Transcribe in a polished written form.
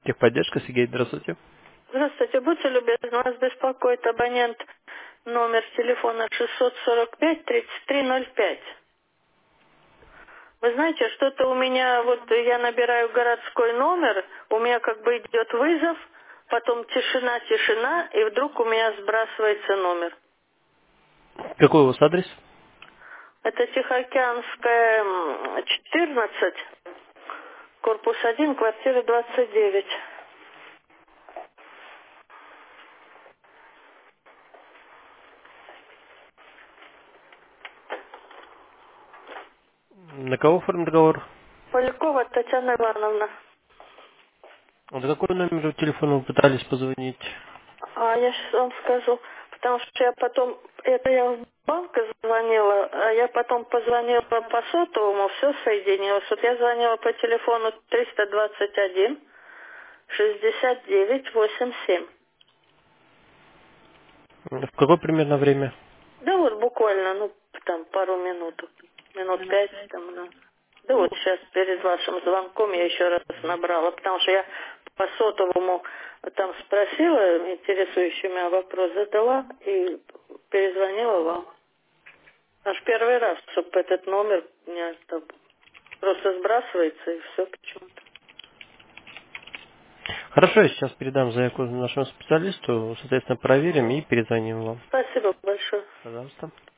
Техподдержка, Сергей, здравствуйте. Здравствуйте, будьте любезны, вас беспокоит абонент номер телефона 645-3305. Вы знаете, что-то у меня, вот я набираю городской номер, у меня как бы идет вызов, потом тишина, и вдруг у меня сбрасывается номер. Какой у вас адрес? Это Тихоокеанская, 14, корпус 1, квартира 29. На кого оформлен договор? Полякова Татьяна Ивановна. На какой номер телефона вы пытались позвонить? А я сейчас вам скажу, потому что я потом, это я в банк звонила, а я потом позвонила по сотовому, все соединилось. Вот я звонила по телефону 321 69 87. В какое примерно время? Да вот буквально, ну, там пару минут, минут 5 там, да. Да вот сейчас перед вашим звонком я еще раз набрала, потому что я по сотовому там спросила, интересующий меня вопрос задала и перезвонила вам. Аж первый раз, чтобы этот номер у меня там просто сбрасывается и все почему-то. Хорошо, я сейчас передам заявку нашему специалисту, соответственно, проверим и перезвоним вам. Спасибо большое. Пожалуйста.